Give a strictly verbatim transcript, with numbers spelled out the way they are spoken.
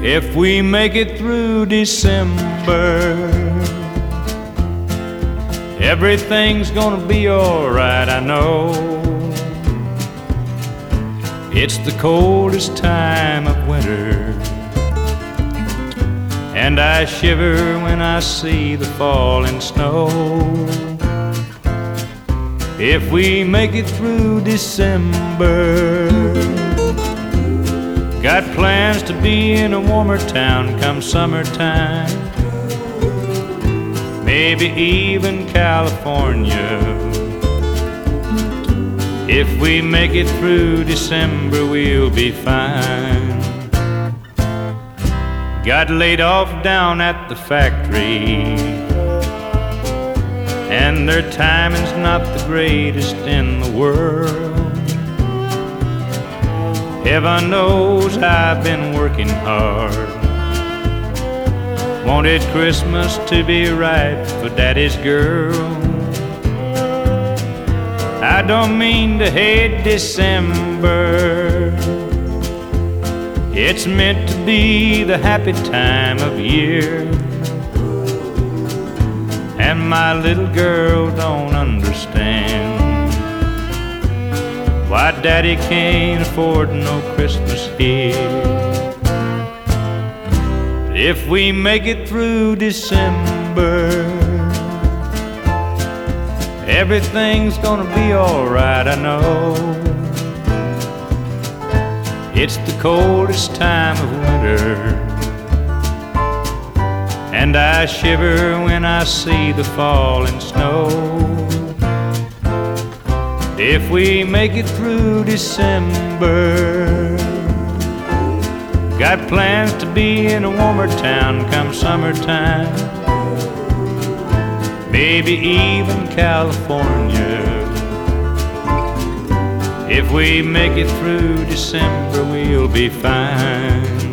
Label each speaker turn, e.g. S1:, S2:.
S1: if we make it through December. Everything's gonna be alright, I know. It's the coldest time of winter, and I shiver when I see the falling snow. If we make it through December, got plans to be in a warmer town come summertime, maybe even California. If we make it through December, we'll be fine. Got laid off down at the factory, and their timing's not the greatest in the world. Heaven knows I've been working hard, wanted Christmas to be right for Daddy's girl. I don't mean to hate December, it's meant to be the happy time of year. And my little girl don't understand why Daddy can't afford no Christmas here. If we make it through December, everything's gonna be alright, I know. It's the coldest time of winter, and I shiver when I see the falling snow. If we make it through December, got plans to be in a warmer town come summertime, maybe even California. If we make it through December, we'll be fine.